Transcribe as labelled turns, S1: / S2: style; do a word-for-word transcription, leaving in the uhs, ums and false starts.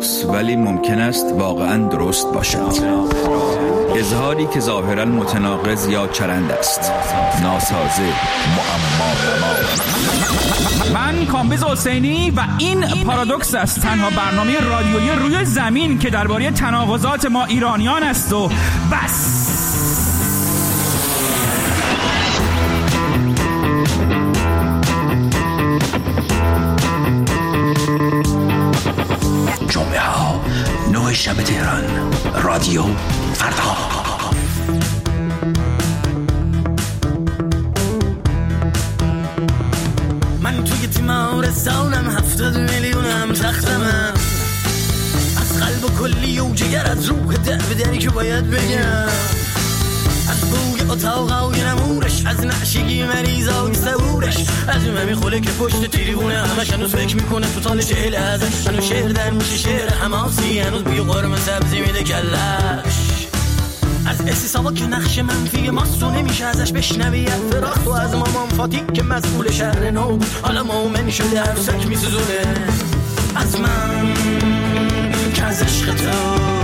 S1: پارادوکس، ولی ممکن است واقعاً درست باشد. اظهاری که ظاهراً متناقض یا چرند است. ناسازه، معما.
S2: من کامبیز حسینی و این پارادوکس است، تنها برنامه رادیویی روی زمین که درباره تناقضات ما ایرانیان است و بس.
S3: جمعه ها نه شب تهران، رادیو فردا.
S4: من توی تیمارستانم، هفتاد میلیونم تختمم، از قلب و کلی و جگر، از روح در به دری که باید بگم، از بوی اتاقای نمورش، از نعشگی مریضای سبورش، از اون همی خوله که پشت تریبونه همش هنوز فکر میکنه تو تال چهل ازش، هنوز شعر در میشه شعر حماسی، هنوز بوی قرمه سبزی میده کلش، از استیساوا که نقش منفی ماست و نمیشه ازش بشنوی فراخ، و از مامان فاتی که مسئول شهر نو بود حالا مومن شده عروسک میسوزونه، از من که از عشق تو